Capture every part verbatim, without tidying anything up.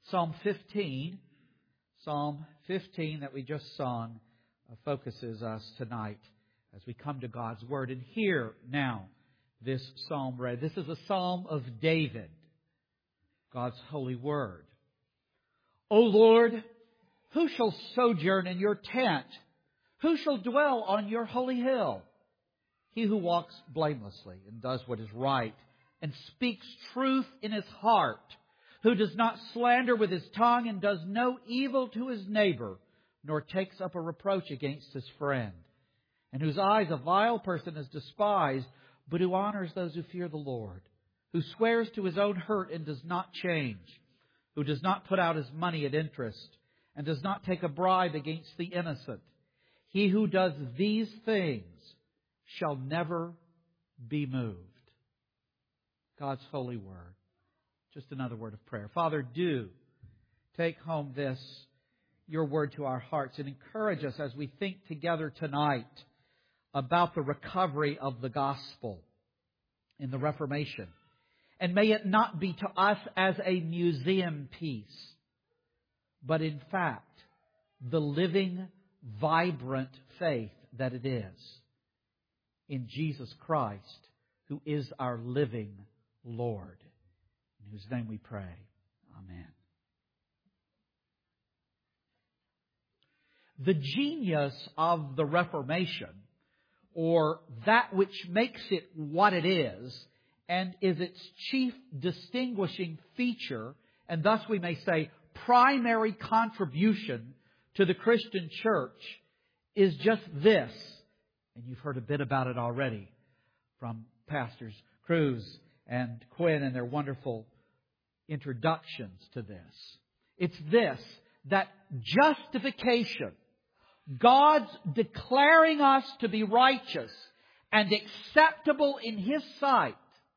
Psalm fifteen, Psalm fifteen that we just sung, uh, focuses us tonight as we come to God's Word. And hear now this psalm read. This is a psalm of David, God's holy Word. O Lord, who shall sojourn in your tent? Who shall dwell on your holy hill? He who walks blamelessly and does what is right and speaks truth in his heart, who does not slander with his tongue and does no evil to his neighbor, nor takes up a reproach against his friend, and whose eyes a vile person is despised, but who honors those who fear the Lord, who swears to his own hurt and does not change, who does not put out his money at interest, and does not take a bribe against the innocent. He who does these things shall never be moved. God's holy Word. Just another word of prayer. Father, do take home this, your Word, to our hearts and encourage us as we think together tonight about the recovery of the gospel in the Reformation. And may it not be to us as a museum piece, but in fact, the living, vibrant faith that it is in Jesus Christ, who is our living Lord, in whose name we pray. Amen. The genius of the Reformation, or that which makes it what it is, and is its chief distinguishing feature, and thus we may say primary contribution to the Christian church, is just this. And you've heard a bit about it already from Pastors Cruz and Quinn and their wonderful introductions to this. It's this, that justification, God's declaring us to be righteous and acceptable in His sight,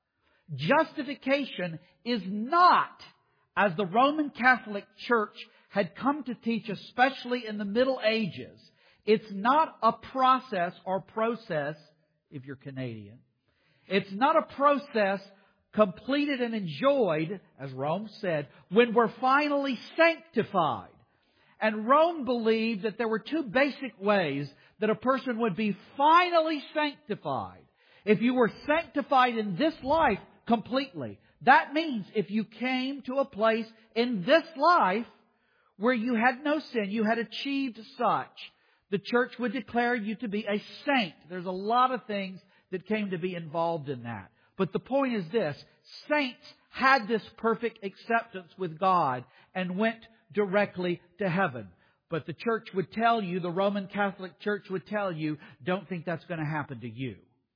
justification is not, as the Roman Catholic Church had come to teach, especially in the Middle Ages, it's not a process or process, if you're Canadian. It's not a process completed and enjoyed, as Rome said, when we're finally sanctified. And Rome believed that there were two basic ways that a person would be finally sanctified. If you were sanctified in this life completely, that means if you came to a place in this life where you had no sin, you had achieved such, the church would declare you to be a saint. There's a lot of things that came to be involved in that. But the point is this: saints had this perfect acceptance with God and went directly to heaven. But the church would tell you, the Roman Catholic Church would tell you, don't think that's going to happen to you.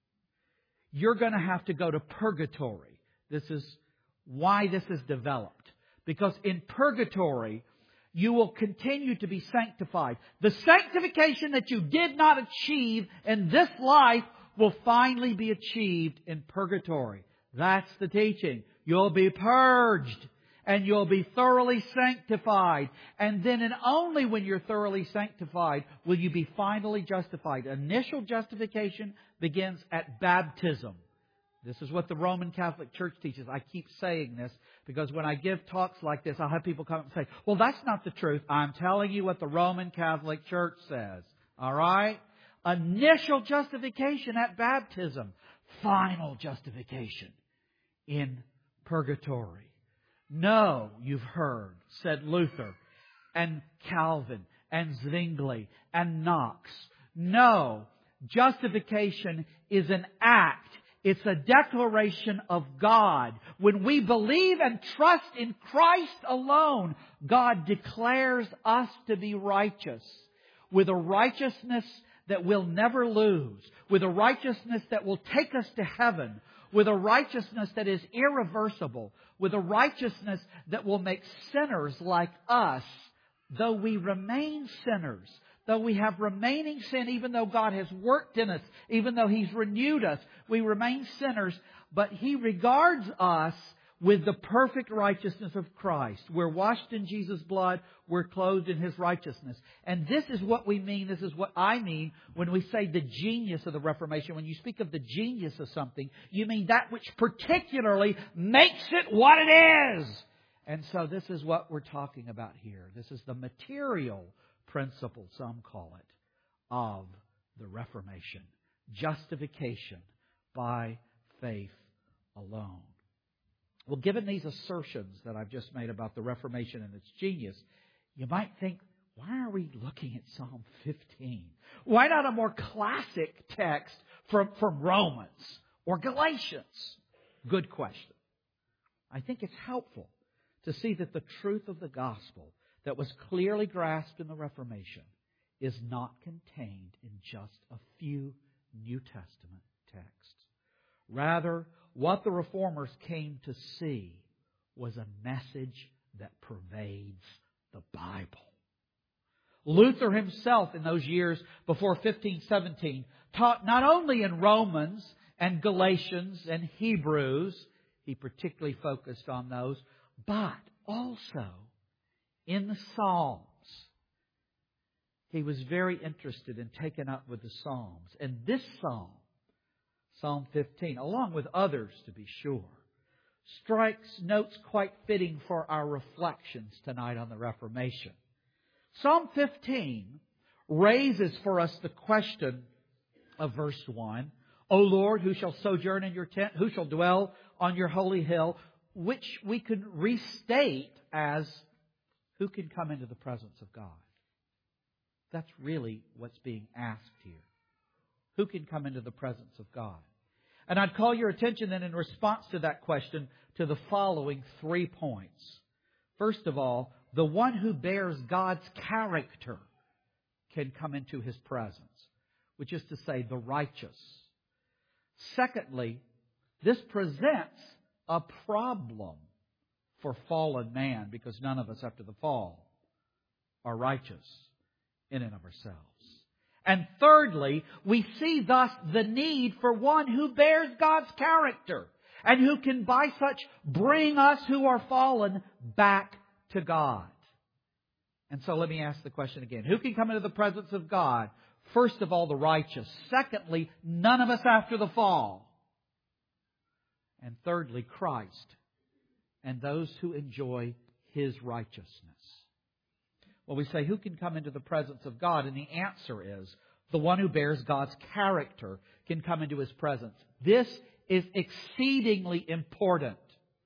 You're going to have to go to purgatory. This is why this is developed. Because in purgatory, you will continue to be sanctified. The sanctification that you did not achieve in this life will finally be achieved in purgatory. That's the teaching. You'll be purged and you'll be thoroughly sanctified. And then and only when you're thoroughly sanctified will you be finally justified. Initial justification begins at baptism. This is what the Roman Catholic Church teaches. I keep saying this because when I give talks like this, I'll have people come up and say, well, that's not the truth. I'm telling you what the Roman Catholic Church says. All right? Initial justification at baptism. Final justification in purgatory. No, you've heard, said Luther and Calvin and Zwingli and Knox. No, justification is an act. It's a declaration of God. When we believe and trust in Christ alone, God declares us to be righteous with a righteousness that we'll never lose, with a righteousness that will take us to heaven, with a righteousness that is irreversible, with a righteousness that will make sinners like us, though we remain sinners, though we have remaining sin, even though God has worked in us, even though He's renewed us, we remain sinners, but He regards us with the perfect righteousness of Christ. We're washed in Jesus' blood. We're clothed in His righteousness. And this is what we mean, this is what I mean when we say the genius of the Reformation. When you speak of the genius of something, you mean that which particularly makes it what it is. And so this is what we're talking about here. This is the material principle, some call it, of the Reformation. Justification by faith alone. Well, given these assertions that I've just made about the Reformation and its genius, you might think, why are we looking at Psalm fifteen? Why not a more classic text from, from Romans or Galatians? Good question. I think it's helpful to see that the truth of the gospel that was clearly grasped in the Reformation is not contained in just a few New Testament texts. Rather, what the Reformers came to see was a message that pervades the Bible. Luther himself, in those years before fifteen seventeen, taught not only in Romans and Galatians and Hebrews, he particularly focused on those, but also in the Psalms. He was very interested and taken up with the Psalms. And this psalm, Psalm fifteen, along with others to be sure, strikes notes quite fitting for our reflections tonight on the Reformation. Psalm fifteen raises for us the question of verse one, O Lord, who shall sojourn in your tent? Who shall dwell on your holy hill? Which we could restate as, who can come into the presence of God? That's really what's being asked here. Who can come into the presence of God? And I'd call your attention then in response to that question to the following three points. First of all, the one who bears God's character can come into His presence, which is to say, the righteous. Secondly, this presents a problem for fallen man, because none of us after the fall are righteous in and of ourselves. And thirdly, we see thus the need for one who bears God's character and who can by such bring us who are fallen back to God. And so let me ask the question again. Who can come into the presence of God? First of all, the righteous. Secondly, none of us after the fall. And thirdly, Christ and those who enjoy His righteousness. Well, we say, who can come into the presence of God? And the answer is, the one who bears God's character can come into His presence. This is exceedingly important.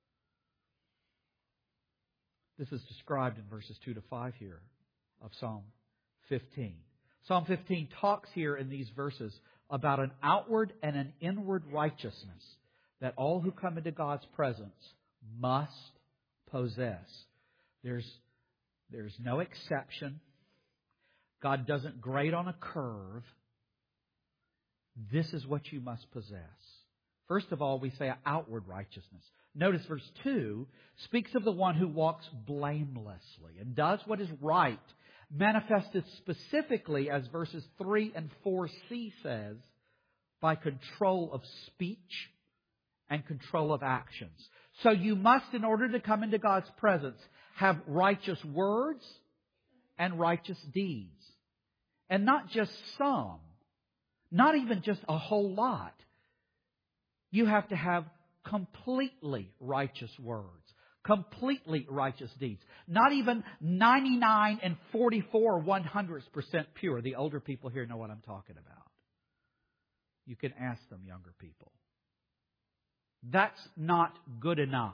This is described in verses two to five here of Psalm fifteen. Psalm fifteen talks here in these verses about an outward and an inward righteousness that all who come into God's presence must possess. There's, there's no exception. God doesn't grade on a curve. This is what you must possess. First of all, we say outward righteousness. Notice verse two speaks of the one who walks blamelessly and does what is right, manifested specifically, as verses three and four c says, by control of speech and control of actions. So you must, in order to come into God's presence, have righteous words and righteous deeds. And not just some, not even just a whole lot. You have to have completely righteous words, completely righteous deeds. Not even ninety-nine and forty-four one hundredths percent pure. The older people here know what I'm talking about. You can ask them, younger people. That's not good enough.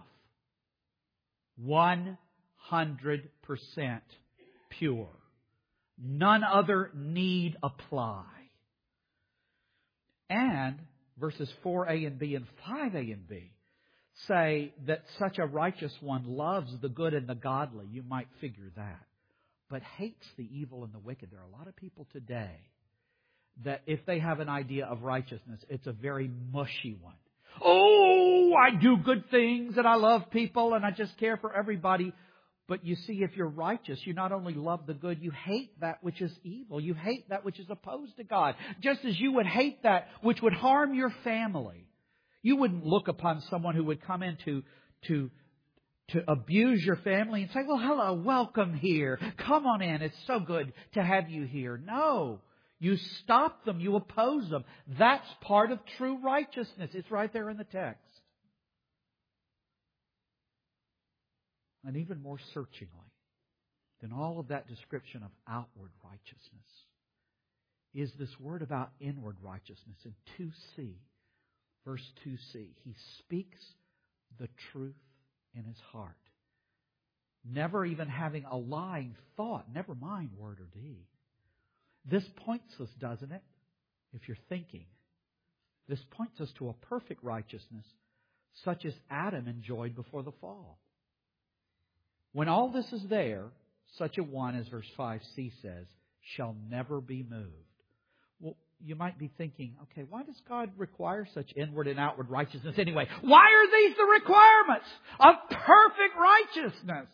one hundred percent pure. None other need apply. And verses four a and b and five a and b say that such a righteous one loves the good and the godly. You might figure that. But hates the evil and the wicked. There are a lot of people today that if they have an idea of righteousness, it's a very mushy one. Oh, I do good things and I love people and I just care for everybody. But you see, if you're righteous, you not only love the good, you hate that which is evil. You hate that which is opposed to God. Just as you would hate that which would harm your family. You wouldn't look upon someone who would come in to, to, to abuse your family and say, well, hello, welcome here. Come on in. It's so good to have you here. No. You stop them. You oppose them. That's part of true righteousness. It's right there in the text. and even more searchingly than all of that description of outward righteousness is this word about inward righteousness in two C, verse two C. He speaks the truth in his heart, never even having a lying thought, never mind word or deed. This points us, doesn't it, if you're thinking, this points us to a perfect righteousness such as Adam enjoyed before the fall. When all this is there, such a one, as verse five C says, shall never be moved. Well, you might be thinking, okay, why does God require such inward and outward righteousness anyway? Why are these the requirements of perfect righteousness?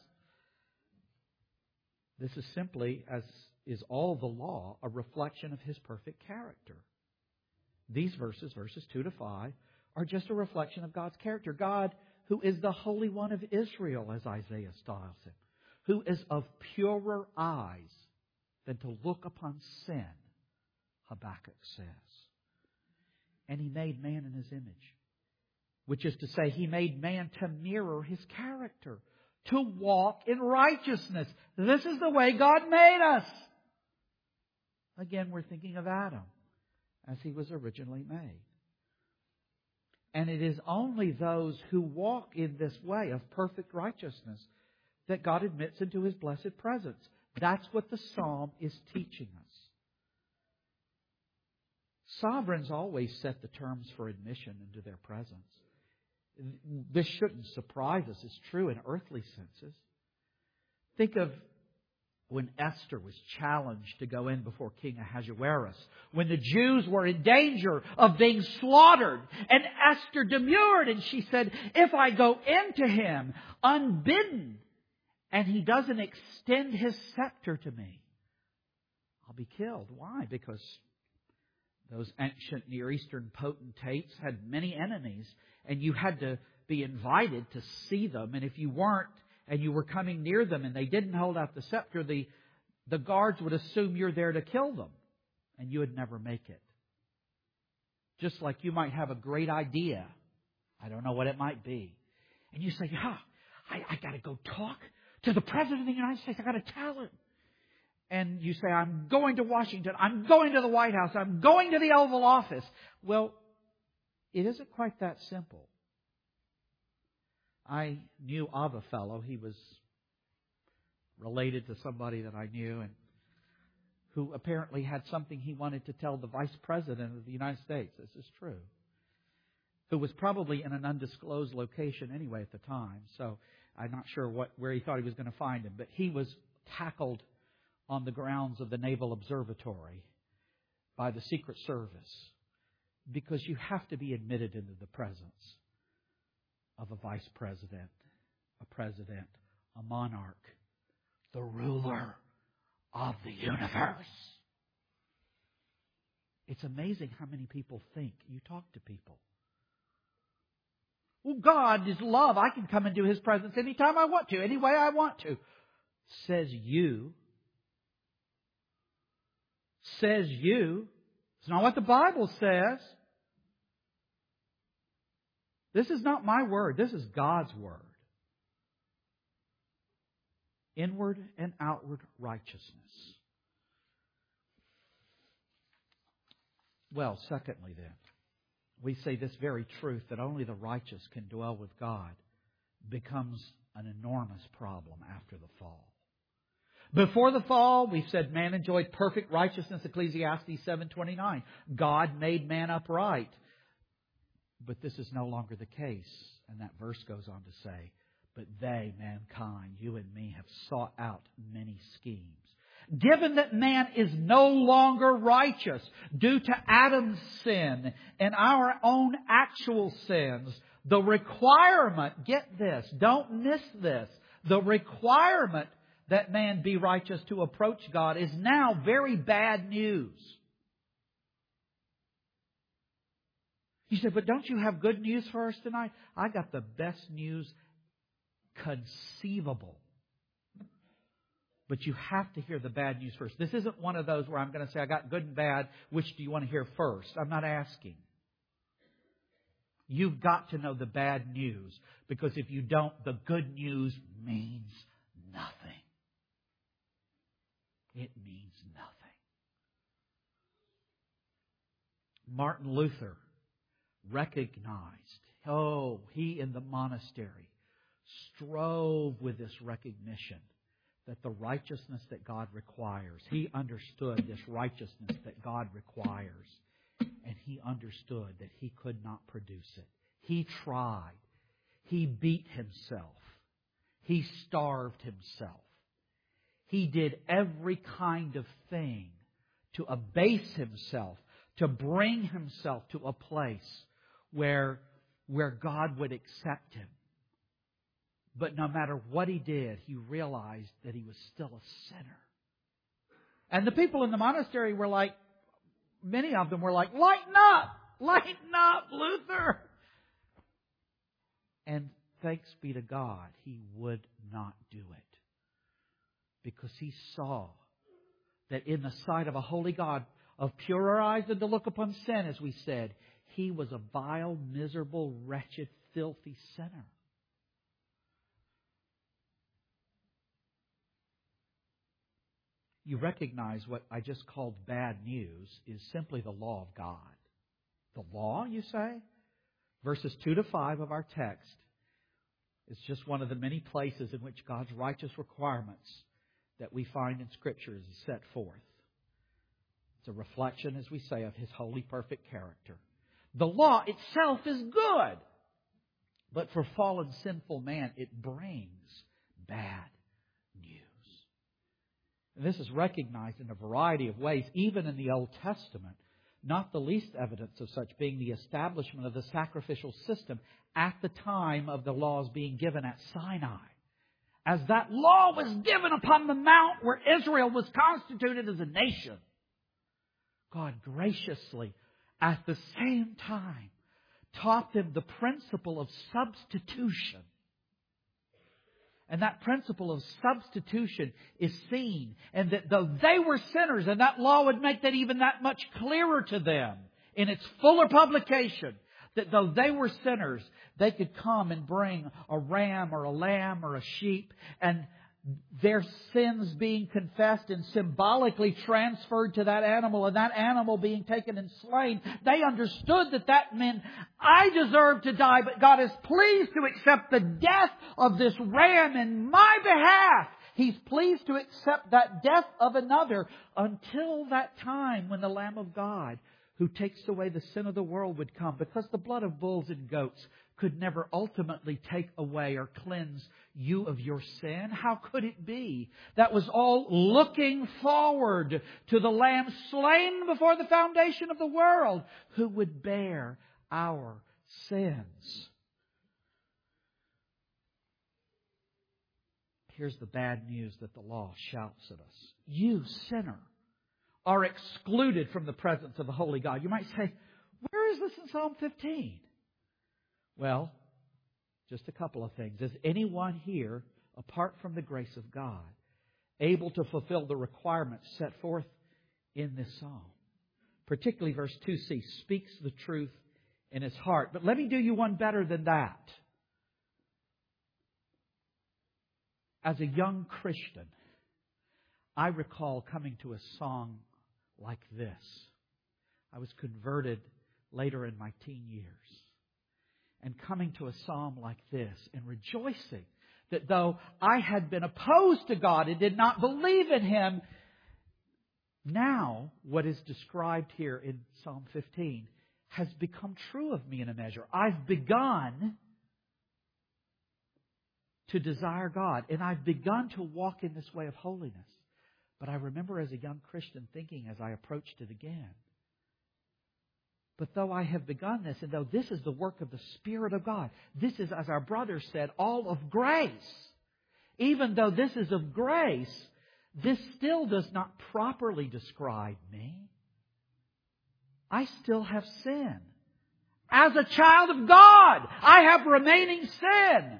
This is simply, as is all the law, a reflection of His perfect character. These verses, verses two to five, are just a reflection of God's character. God, who is the Holy One of Israel, as Isaiah styles Him, who is of purer eyes than to look upon sin, Habakkuk says. And He made man in His image, which is to say, He made man to mirror His character, to walk in righteousness. This is the way God made us. Again, we're thinking of Adam as he was originally made. And it is only those who walk in this way of perfect righteousness that God admits into His blessed presence. That's what the psalm is teaching us. Sovereigns always set the terms for admission into their presence. This shouldn't surprise us. It's true in earthly senses. Think of when Esther was challenged to go in before King Ahasuerus, when the Jews were in danger of being slaughtered, and Esther demurred, and she said, if I go into him unbidden, and he doesn't extend his scepter to me, I'll be killed. Why? Because those ancient Near Eastern potentates had many enemies, and you had to be invited to see them. And if you weren't, and you were coming near them, and they didn't hold out the scepter, the, the guards would assume you're there to kill them, and you would never make it. Just like you might have a great idea. I don't know what it might be. And you say, yeah, I, I got to go talk to the President of the United States. I got to tell him. And you say, I'm going to Washington. I'm going to the White House. I'm going to the Oval Office. Well, it isn't quite that simple. I knew of a fellow. He was related to somebody that I knew, and who apparently had something he wanted to tell the Vice President of the United States. This is true. Who was probably in an undisclosed location anyway at the time. So I'm not sure what where he thought he was going to find him. But he was tackled on the grounds of the Naval Observatory by the Secret Service, because you have to be admitted into the presence of a vice president, a president, a monarch, the ruler of the universe. It's amazing how many people think. You talk to people. Well, God is love. I can come into His presence anytime I want to, any way I want to. Says you. Says you. It's not what the Bible says. This is not my word. This is God's word. Inward and outward righteousness. Well, secondly then, we say this very truth that only the righteous can dwell with God becomes an enormous problem after the fall. Before the fall, we said man enjoyed perfect righteousness, Ecclesiastes seven twenty-nine. God made man upright. But this is no longer the case. And that verse goes on to say, but they, mankind, you and me, have sought out many schemes. Given that man is no longer righteous due to Adam's sin and our own actual sins, the requirement, get this, don't miss this, the requirement that man be righteous to approach God is now very bad news. You say, but don't you have good news for us tonight? I got the best news conceivable. But you have to hear the bad news first. This isn't one of those where I'm going to say, I got good and bad. Which do you want to hear first? I'm not asking. You've got to know the bad news, because if you don't, the good news means nothing. It means nothing. Martin Luther recognized, oh, he in the monastery strove with this recognition that the righteousness that God requires, he understood this righteousness that God requires, and he understood that he could not produce it. He tried. He beat himself. He starved himself. He did every kind of thing to abase himself, to bring himself to a place where, where God would accept him. But no matter what he did, he realized that he was still a sinner. And the people in the monastery were like, many of them were like, lighten up! Lighten up, Luther! And thanks be to God, he would not do it. Because he saw that in the sight of a holy God, of purer eyes than to look upon sin, as we said, he was a vile, miserable, wretched, filthy sinner. You recognize what I just called bad news is simply the law of God. The law, you say? Verses two to five of our text is just one of the many places in which God's righteous requirements that we find in Scripture is set forth. It's a reflection, as we say, of His holy, perfect character. The law itself is good. But for fallen, sinful man, it brings bad news. And this is recognized in a variety of ways, even in the Old Testament. Not the least evidence of such being the establishment of the sacrificial system at the time of the laws being given at Sinai. As that law was given upon the mount where Israel was constituted as a nation, God graciously, at the same time, taught them the principle of substitution. And that principle of substitution is seen. And that though they were sinners, and that law would make that even that much clearer to them in its fuller publication, that though they were sinners, they could come and bring a ram or a lamb or a sheep, and their sins being confessed and symbolically transferred to that animal, and that animal being taken and slain, they understood that that meant, I deserve to die, but God is pleased to accept the death of this ram in my behalf. He's pleased to accept that death of another until that time when the Lamb of God, who takes away the sin of the world, would come. Because the blood of bulls and goats could never ultimately take away or cleanse you of your sin. How could it be? That was all looking forward to the Lamb slain before the foundation of the world, who would bear our sins. Here's the bad news that the law shouts at us. You, sinner, are excluded from the presence of the holy God. You might say, where is this in Psalm fifteen? Well, just a couple of things. Is anyone here, apart from the grace of God, able to fulfill the requirements set forth in this psalm? Particularly verse two c, speaks the truth in his heart. But let me do you one better than that. As a young Christian, I recall coming to a song like this. I was converted later in my teen years. And coming to a psalm like this and rejoicing that though I had been opposed to God and did not believe in Him, now what is described here in Psalm fifteen has become true of me in a measure. I've begun to desire God, and I've begun to walk in this way of holiness. But I remember as a young Christian thinking as I approached it again, but though I have begun this, and though this is the work of the Spirit of God, this is, as our brother said, all of grace. Even though this is of grace, this still does not properly describe me. I still have sin. As a child of God, I have remaining sin.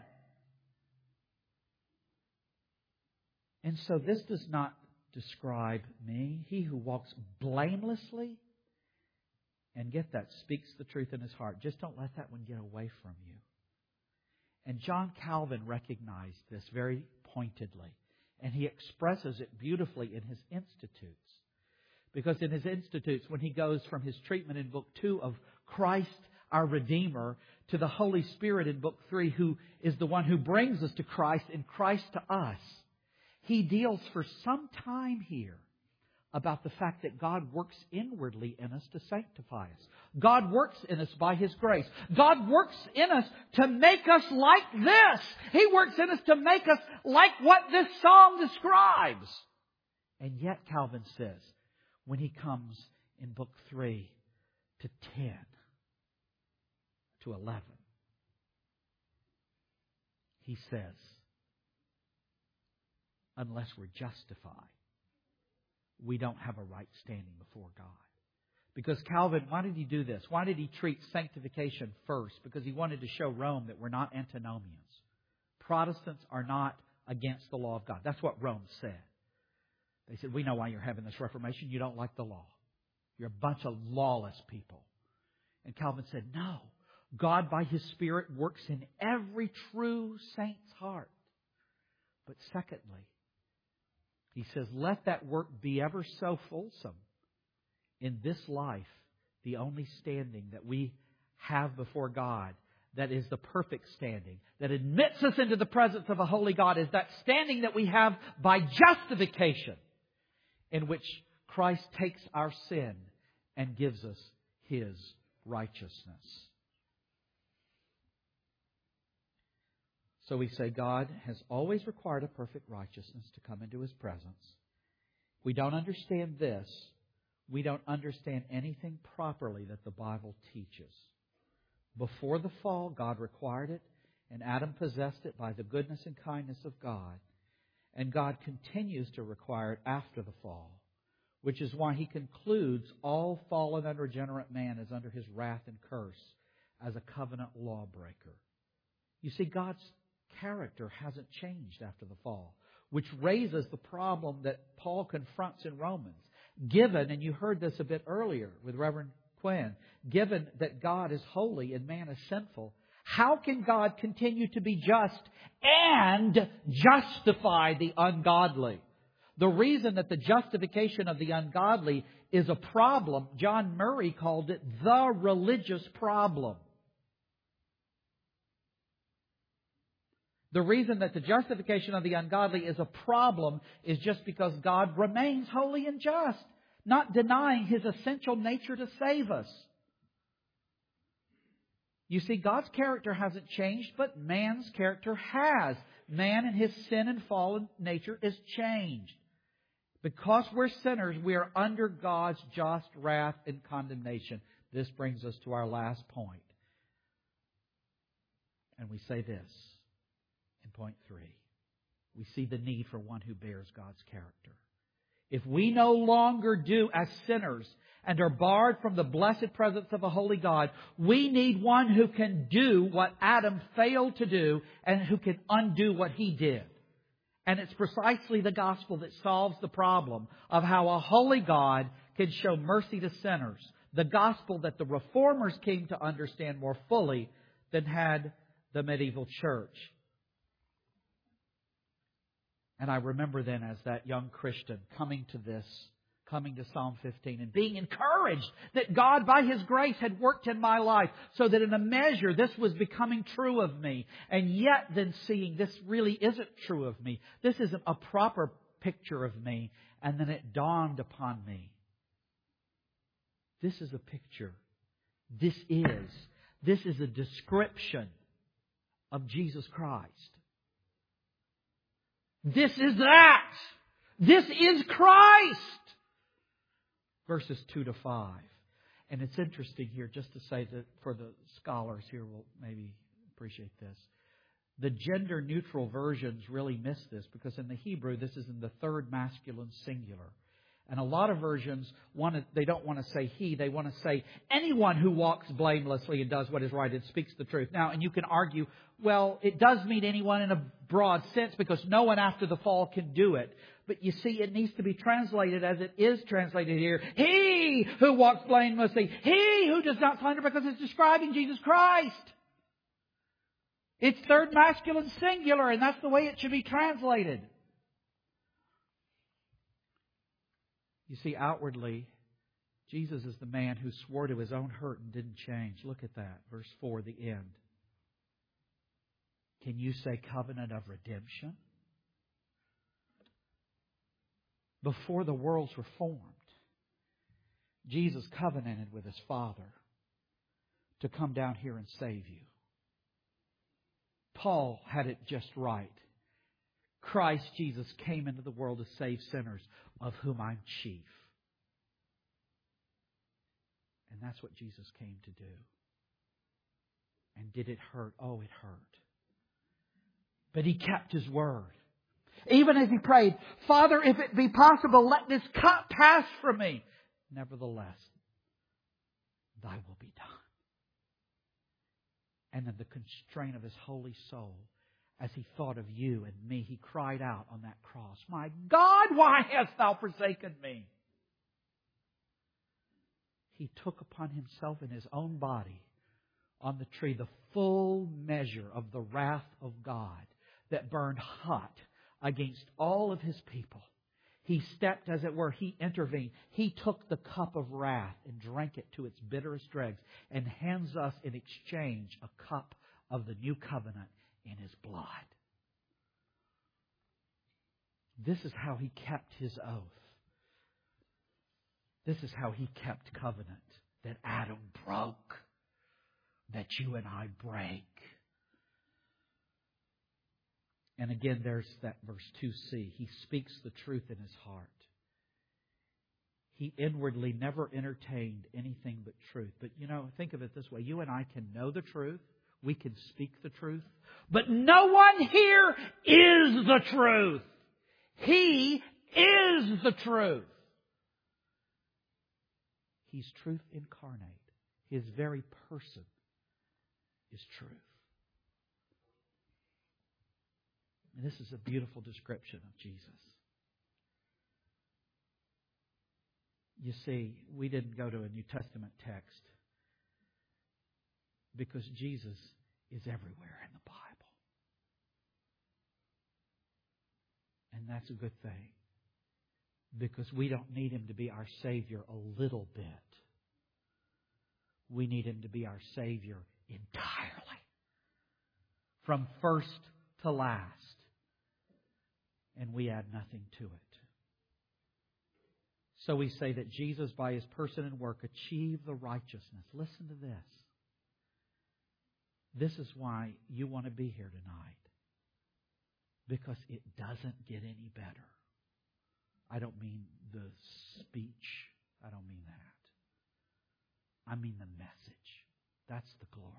And so this does not describe me. He who walks blamelessly And get that, speaks the truth in his heart. Just don't let that one get away from you. And John Calvin recognized this very pointedly. And he expresses it beautifully in his Institutes. Because in his Institutes, when he goes from his treatment in Book two of Christ our Redeemer to the Holy Spirit in Book three, who is the one who brings us to Christ and Christ to us, he deals for some time here about the fact that God works inwardly in us to sanctify us. God works in us by His grace. God works in us to make us like this. He works in us to make us like what this psalm describes. And yet, Calvin says, when he comes in Book three to ten, to eleven, he says, unless we're justified, we don't have a right standing before God. Because Calvin, why did he do this? Why did he treat sanctification first? Because he wanted to show Rome that we're not antinomians. Protestants are not against the law of God. That's what Rome said. They said, we know why you're having this Reformation. You don't like the law. You're a bunch of lawless people. And Calvin said, no. God by His Spirit works in every true saint's heart. But secondly, he says, let that work be ever so fulsome. In this life, the only standing that we have before God that is the perfect standing, that admits us into the presence of a holy God, is that standing that we have by justification, in which Christ takes our sin and gives us His righteousness. So we say God has always required a perfect righteousness to come into His presence. We don't understand this. We don't understand anything properly that the Bible teaches. Before the fall, God required it, and Adam possessed it by the goodness and kindness of God. And God continues to require it after the fall, which is why He concludes all fallen unregenerate man is under His wrath and curse as a covenant lawbreaker. You see, God's character hasn't changed after the fall, which raises the problem that Paul confronts in Romans. Given, and you heard this a bit earlier with Reverend Quinn, given that God is holy and man is sinful, how can God continue to be just and justify the ungodly? The reason that the justification of the ungodly is a problem, John Murray called it the religious problem. The reason that the justification of the ungodly is a problem is just because God remains holy and just, not denying His essential nature to save us. You see, God's character hasn't changed, but man's character has. Man in his sin and fallen nature is changed. Because we're sinners, we are under God's just wrath and condemnation. This brings us to our last point. And we say this. In point three, we see the need for one who bears God's character. If we no longer do as sinners and are barred from the blessed presence of a holy God, we need one who can do what Adam failed to do and who can undo what he did. And it's precisely the gospel that solves the problem of how a holy God can show mercy to sinners. The gospel that the Reformers came to understand more fully than had the medieval church. And I remember then as that young Christian coming to this, coming to Psalm fifteen and being encouraged that God by His grace had worked in my life so that in a measure this was becoming true of me. And yet then seeing this really isn't true of me. This isn't a proper picture of me. And then it dawned upon me. This is a picture. This is. This is a description of Jesus Christ. This is that. This is Christ. Verses two to five. And it's interesting here just to say that for the scholars here will maybe appreciate this. The gender neutral versions really miss this because in the Hebrew this is in the third masculine singular. And a lot of versions, want to, they don't want to say he. They want to say anyone who walks blamelessly and does what is right and speaks the truth. Now, and you can argue, well, it does mean anyone in a broad sense because no one after the fall can do it. But you see, it needs to be translated as it is translated here. He who walks blamelessly. He who does not slander, because it's describing Jesus Christ. It's third masculine singular, and that's the way it should be translated. You see, outwardly, Jesus is the man who swore to his own hurt and didn't change. Look at that. Verse four, the end. Can you say covenant of redemption? Before the worlds were formed, Jesus covenanted with His Father to come down here and save you. Paul had it just right. Christ Jesus came into the world to save sinners, of whom I'm chief. And that's what Jesus came to do. And did it hurt? Oh, it hurt. But He kept His word. Even as He prayed, Father, if it be possible, let this cup pass from me. Nevertheless, Thy will be done. And in the constraint of His holy soul, as He thought of you and me, He cried out on that cross, My God, why hast Thou forsaken me? He took upon Himself in His own body on the tree the full measure of the wrath of God that burned hot against all of His people. He stepped, as it were, He intervened. He took the cup of wrath and drank it to its bitterest dregs and hands us in exchange a cup of the new covenant in His blood. This is how He kept His oath. This is how He kept covenant that Adam broke, that you and I break. And again, there's that verse two c. He speaks the truth in His heart. He inwardly never entertained anything but truth. But, you know, think of it this way. You and I can know the truth. We can speak the truth. But no one here is the truth. He is the truth. He's truth incarnate. His very person is truth. And this is a beautiful description of Jesus. You see, we didn't go to a New Testament text because Jesus is everywhere in the Bible. And that's a good thing, because we don't need Him to be our Savior a little bit. We need Him to be our Savior entirely, from first to last. And we add nothing to it. So we say that Jesus, by His person and work, achieved the righteousness. Listen to this. This is why you want to be here tonight. Because it doesn't get any better. I don't mean the speech. I don't mean that. I mean the message. That's the glory.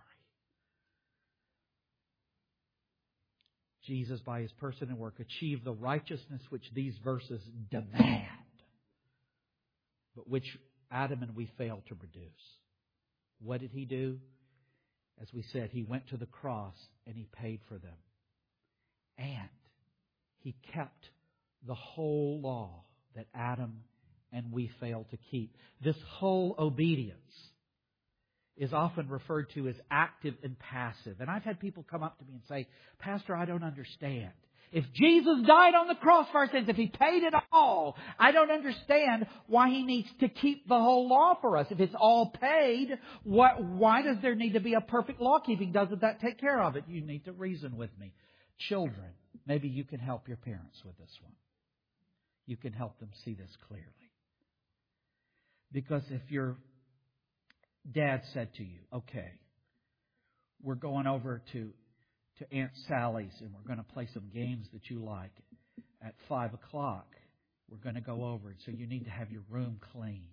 Jesus, by His person and work, achieved the righteousness which these verses demand, but which Adam and we failed to produce. What did He do? As we said, He went to the cross and He paid for them. And He kept the whole law that Adam and we failed to keep. This whole obedience is often referred to as active and passive. And I've had people come up to me and say, Pastor, I don't understand. If Jesus died on the cross for our sins, if He paid it all, I don't understand why He needs to keep the whole law for us. If it's all paid, what, why does there need to be a perfect law keeping? Doesn't that take care of it? You need to reason with me. Children, maybe you can help your parents with this one. You can help them see this clearly. Because if your Dad said to you, okay, we're going over to, to Aunt Sally's and we're going to play some games that you like at five o'clock. We're going to go over it, so you need to have your room cleaned.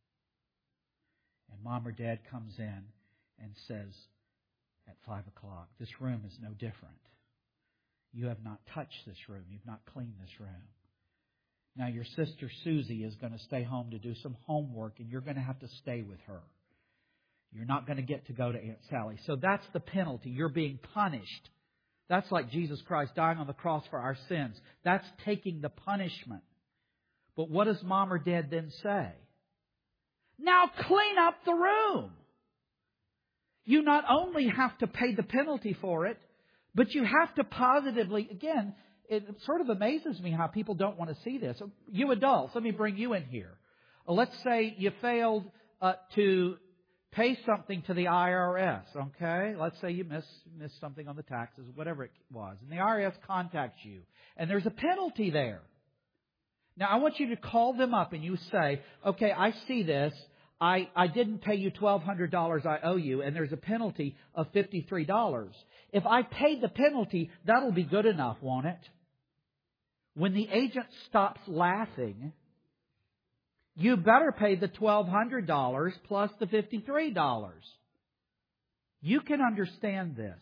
And Mom or Dad comes in and says at five o'clock, this room is no different. You have not touched this room. You've not cleaned this room. Now your sister Susie is going to stay home to do some homework, and you're going to have to stay with her. You're not going to get to go to Aunt Sally. So that's the penalty. You're being punished. That's like Jesus Christ dying on the cross for our sins. That's taking the punishment. But what does Mom or Dad then say? Now clean up the room. You not only have to pay the penalty for it, but you have to positively, again, it sort of amazes me how people don't want to see this. You adults, let me bring you in here. Let's say you failed uh, to pay something to the I R S, okay? Let's say you missed, missed something on the taxes, whatever it was. And the I R S contacts you. And there's a penalty there. Now, I want you to call them up and you say, okay, I see this. I, I didn't pay you twelve hundred dollars I owe you, and there's a penalty of fifty-three dollars. If I paid the penalty, that'll be good enough, won't it? When the agent stops laughing, you better pay the twelve hundred dollars plus the fifty-three dollars. You can understand this.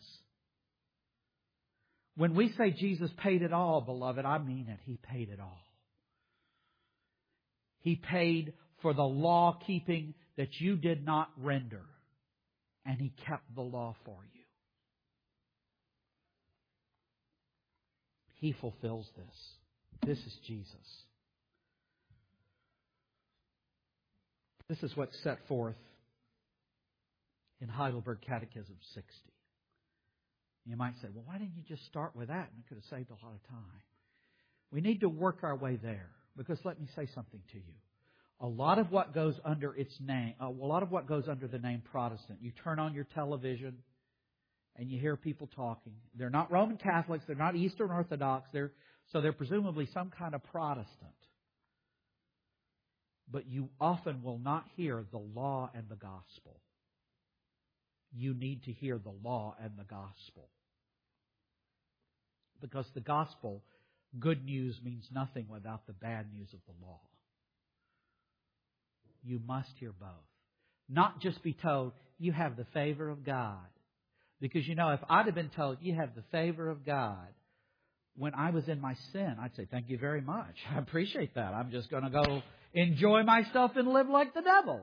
When we say Jesus paid it all, beloved, I mean it. He paid it all. He paid for the law keeping that you did not render. And He kept the law for you. He fulfills this. This is Jesus. This is what's set forth in Heidelberg Catechism sixty. You might say, well, why didn't you just start with that? And it could have saved a lot of time. We need to work our way there. Because let me say something to you. A lot of what goes under its name, a lot of what goes under the name Protestant, you turn on your television and you hear people talking. They're not Roman Catholics. They're not Eastern Orthodox. They're, so they're presumably some kind of Protestant. But you often will not hear the law and the gospel. You need to hear the law and the gospel. Because the gospel, good news, means nothing without the bad news of the law. You must hear both. Not just be told, you have the favor of God. Because, you know, if I'd have been told, you have the favor of God, when I was in my sin, I'd say, thank you very much. I appreciate that. I'm just going to go enjoy myself and live like the devil.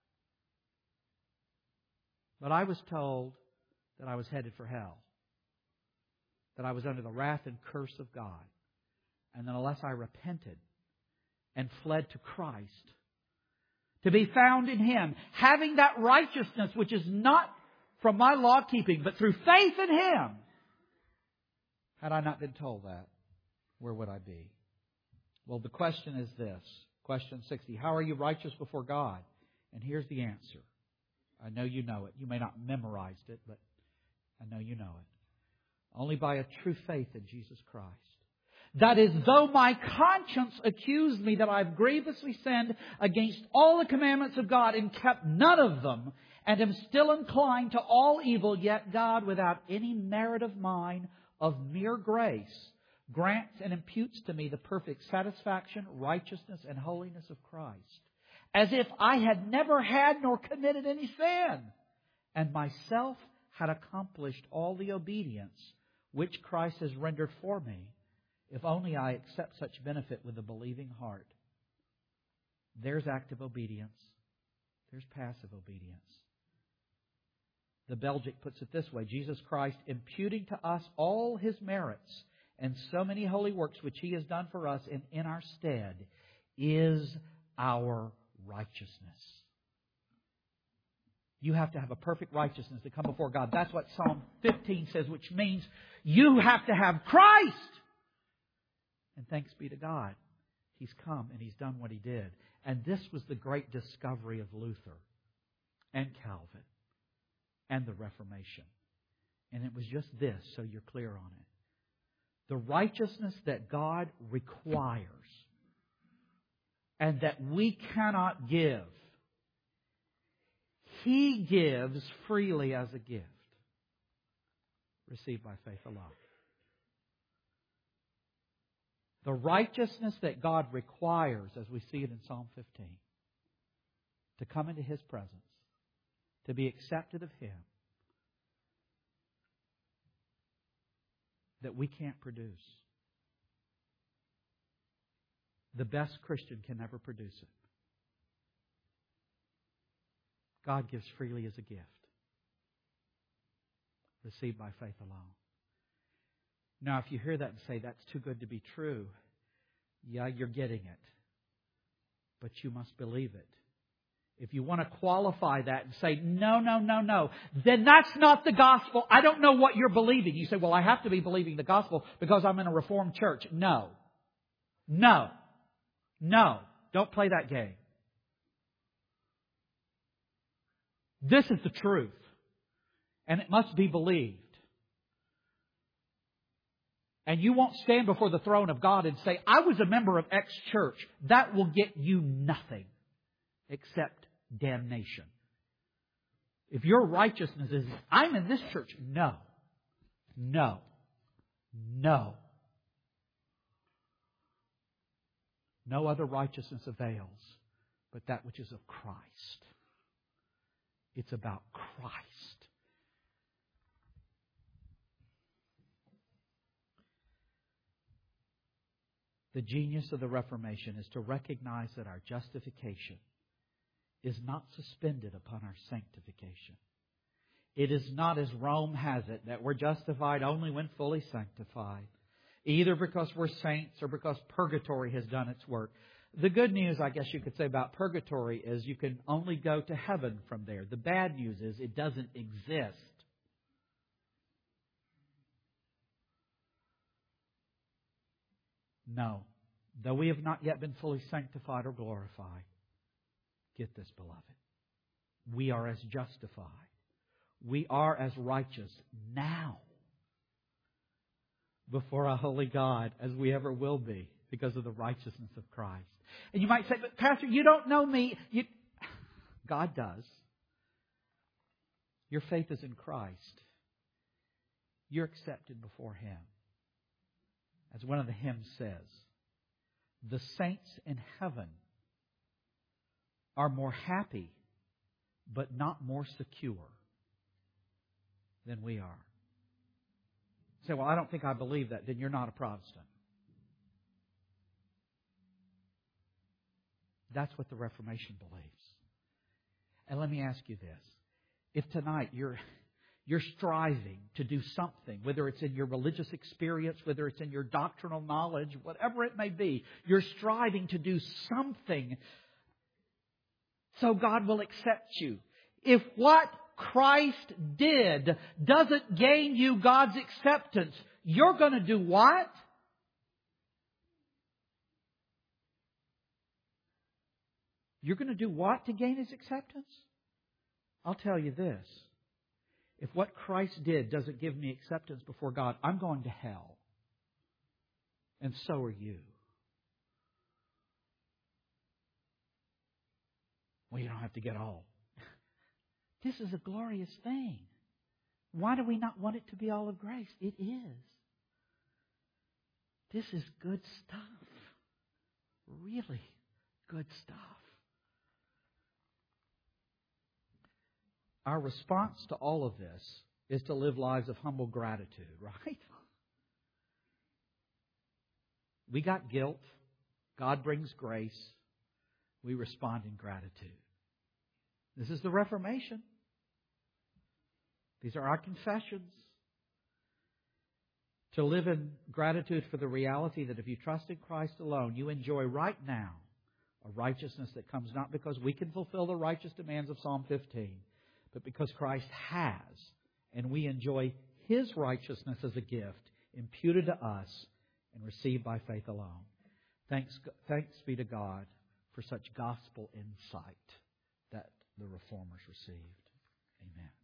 But I was told that I was headed for hell. That I was under the wrath and curse of God. And that unless I repented and fled to Christ, to be found in Him, having that righteousness which is not from my law keeping, but through faith in Him. Had I not been told that, where would I be? Well, the question is this. Question sixty. How are you righteous before God? And here's the answer. I know you know it. You may not have memorized it, but I know you know it. Only by a true faith in Jesus Christ. That is, though my conscience accused me that I've grievously sinned against all the commandments of God and kept none of them, and am still inclined to all evil, yet God, without any merit of mine, of mere grace, grants and imputes to me the perfect satisfaction, righteousness, and holiness of Christ, as if I had never had nor committed any sin, and myself had accomplished all the obedience which Christ has rendered for me, if only I accept such benefit with a believing heart. There's active obedience. There's passive obedience. The Belgic puts it this way. Jesus Christ, imputing to us all His merits and so many holy works which He has done for us in, in our stead, is our righteousness. You have to have a perfect righteousness to come before God. That's what Psalm fifteen says, which means you have to have Christ. And thanks be to God, He's come and He's done what He did. And this was the great discovery of Luther and Calvin and the Reformation. And it was just this, so you're clear on it. The righteousness that God requires and that we cannot give, He gives freely as a gift, received by faith alone. The righteousness that God requires, as we see it in Psalm fifteen, to come into His presence, to be accepted of Him, that we can't produce. The best Christian can never produce it. God gives freely as a gift, received by faith alone. Now, if you hear that and say, that's too good to be true, yeah, you're getting it. But you must believe it. If you want to qualify that and say, no, no, no, no, then that's not the gospel. I don't know what you're believing. You say, well, I have to be believing the gospel because I'm in a Reformed church. No. No. No. Don't play that game. This is the truth. And it must be believed. And you won't stand before the throne of God and say, I was a member of X church. That will get you nothing except damnation. If your righteousness is, I'm in this church. No. No. No. No other righteousness avails but that which is of Christ. It's about Christ. The genius of the Reformation is to recognize that our justification is not suspended upon our sanctification. It is not, as Rome has it, that we're justified only when fully sanctified, either because we're saints or because purgatory has done its work. The good news, I guess you could say, about purgatory is you can only go to heaven from there. The bad news is it doesn't exist. No. Though we have not yet been fully sanctified or glorified, get this, beloved. We are as justified. We are as righteous now before a holy God as we ever will be because of the righteousness of Christ. And you might say, but Pastor, you don't know me. You... God does. Your faith is in Christ. You're accepted before Him. As one of the hymns says, the saints in heaven are more happy, but not more secure than we are. You say, well, I don't think I believe that. Then you're not a Protestant. That's what the Reformation believes. And let me ask you this. If tonight you're you're striving to do something, whether it's in your religious experience, whether it's in your doctrinal knowledge, whatever it may be, you're striving to do something so God will accept you. If what Christ did doesn't gain you God's acceptance, you're going to do what? You're going to do what to gain His acceptance? I'll tell you this. If what Christ did doesn't give me acceptance before God, I'm going to hell. And so are you. Well, you don't have to get all. This is a glorious thing. Why do we not want it to be all of grace? It is. This is good stuff. Really good stuff. Our response to all of this is to live lives of humble gratitude, right? We got guilt. God brings grace. We respond in gratitude. This is the Reformation. These are our confessions. To live in gratitude for the reality that if you trust in Christ alone, you enjoy right now a righteousness that comes not because we can fulfill the righteous demands of Psalm fifteen, but because Christ has, and we enjoy His righteousness as a gift, imputed to us and received by faith alone. Thanks, thanks be to God for such gospel insight that the Reformers received. Amen.